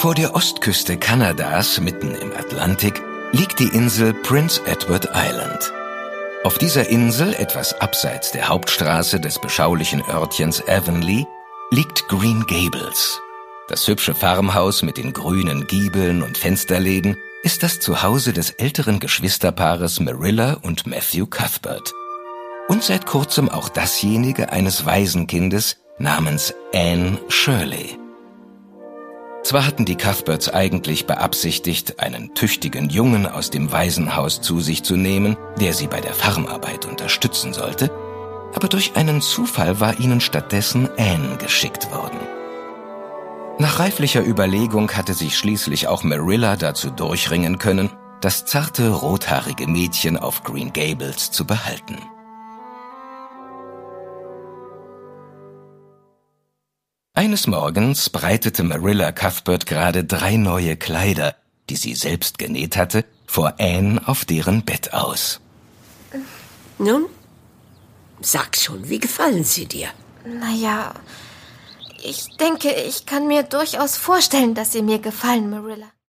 Vor der Ostküste Kanadas, mitten im Atlantik, liegt die Insel Prince Edward Island. Auf dieser Insel, etwas abseits der Hauptstraße des beschaulichen Örtchens Avonlea, liegt Green Gables. Das hübsche Farmhaus mit den grünen Giebeln und Fensterläden ist das Zuhause des älteren Geschwisterpaares Marilla und Matthew Cuthbert. Und seit kurzem auch dasjenige eines Waisenkindes namens Anne Shirley. Zwar hatten die Cuthberts eigentlich beabsichtigt, einen tüchtigen Jungen aus dem Waisenhaus zu sich zu nehmen, der sie bei der Farmarbeit unterstützen sollte, aber durch einen Zufall war ihnen stattdessen Anne geschickt worden. Nach reiflicher Überlegung hatte sich schließlich auch Marilla dazu durchringen können, das zarte, rothaarige Mädchen auf Green Gables zu behalten. Eines Morgens breitete Marilla Cuthbert gerade 3 neue Kleider, die sie selbst genäht hatte, vor Anne auf deren Bett aus. Nun, sag schon, wie gefallen sie dir? Naja, ich denke, ich kann mir durchaus vorstellen, dass sie mir gefallen, Marilla.